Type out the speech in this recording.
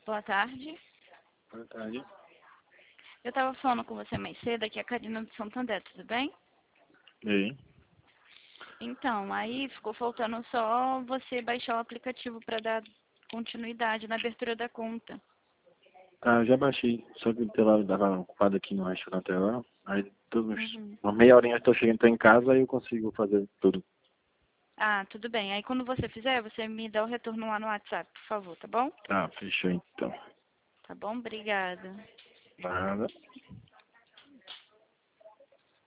Boa tarde. Boa tarde. Eu estava falando com você mais cedo, aqui é a Karina do Santander, tudo bem? E aí? Então, aí ficou faltando só você baixar o aplicativo para dar continuidade na abertura da conta. Ah, eu já baixei, só que o celular estava ocupado aqui no restaurante agora. Aí, Uhum. uma meia horinha eu estou chegando, tô em casa, aí eu consigo fazer tudo. Ah, tudo bem. Aí quando você fizer, você me dá o retorno lá no WhatsApp, por favor, tá bom? Ah, fechou então. Tá bom? Obrigada. Nada.